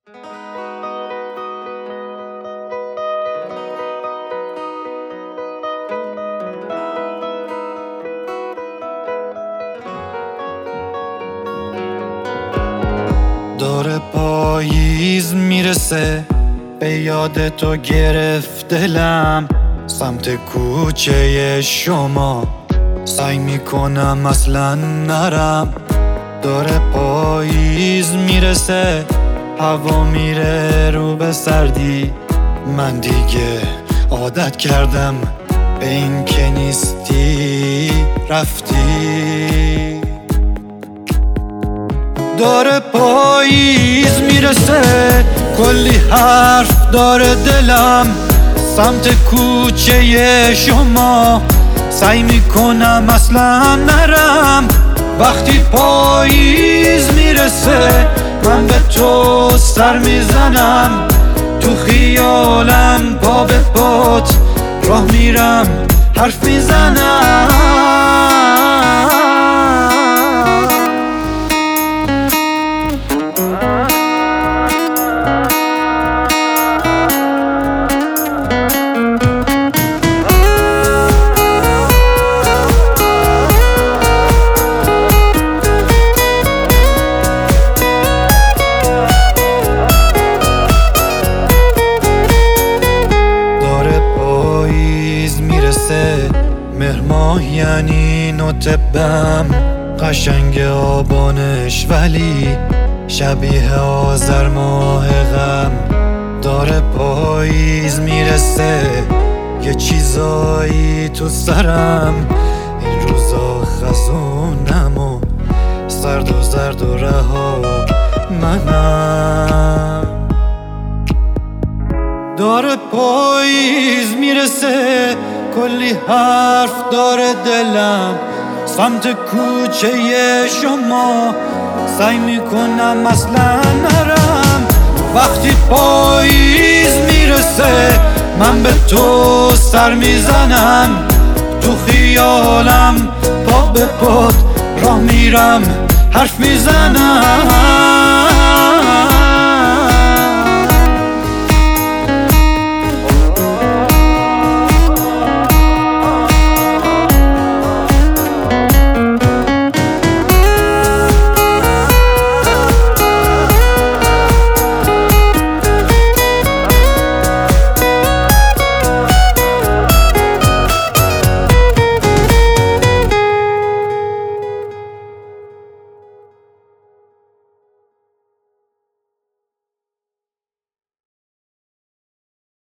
داره پاییز میرسه، به یاد تو گرفت دلم، سمت کوچه شما سعی میکنم اصلا نرم. داره پاییز میرسه، هوا میره رو به سردی، من دیگه عادت کردم به این که نیستی رفتی. داره پاییز میرسه، کلی حرف داره دلم، سمت کوچه شما سعی میکنم اصلا نرم. وقتی پاییز میرسه من به تو سر میزنم، تو خیالم پا به پات راه میرم حرف میزنم. مهر ماه یعنی نوتبم، قشنگ آبانش ولی شبیه آذر ماه غم. داره پاییز میرسه، یه چیزایی تو سرم، این روزا خزونم و سرد و زرد و رها منم. داره پاییز میرسه، کلی حرف داره دلم، سمت کوچه شما سعی میکنم اصلا نرم. وقتی پاییز میرسه من به تو سر میزنم، تو خیالم پا به پات راه میرم حرف میزنم.